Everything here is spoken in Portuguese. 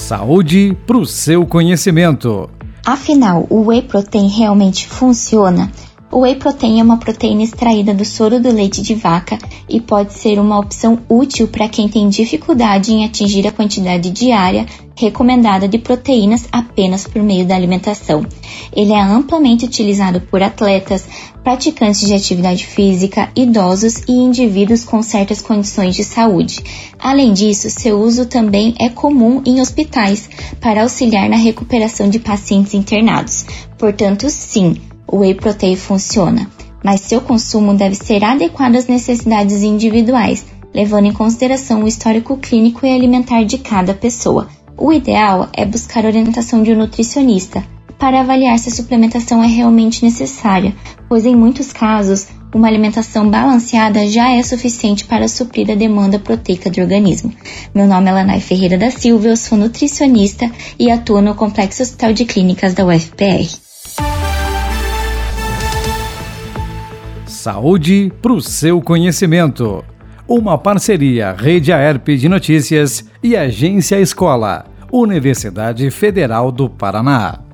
Saúde para o seu conhecimento. Afinal, o Whey Protein realmente funciona? O Whey Protein é uma proteína extraída do soro do leite de vaca e pode ser uma opção útil para quem tem dificuldade em atingir a quantidade diária recomendada de proteínas apenas por meio da alimentação. Ele é amplamente utilizado por atletas, praticantes de atividade física, idosos e indivíduos com certas condições de saúde. Além disso, seu uso também é comum em hospitais para auxiliar na recuperação de pacientes internados. Portanto, sim, o Whey Protein funciona, mas seu consumo deve ser adequado às necessidades individuais, levando em consideração o histórico clínico e alimentar de cada pessoa. O ideal é buscar orientação de um nutricionista para avaliar se a suplementação é realmente necessária, pois em muitos casos, uma alimentação balanceada já é suficiente para suprir a demanda proteica do organismo. Meu nome é Lanai Ferreira da Silva, eu sou nutricionista e atuo no Complexo Hospital de Clínicas da UFPR. Saúde para o seu conhecimento. Uma parceria Rede Aerp de Notícias e Agência Escola, Universidade Federal do Paraná.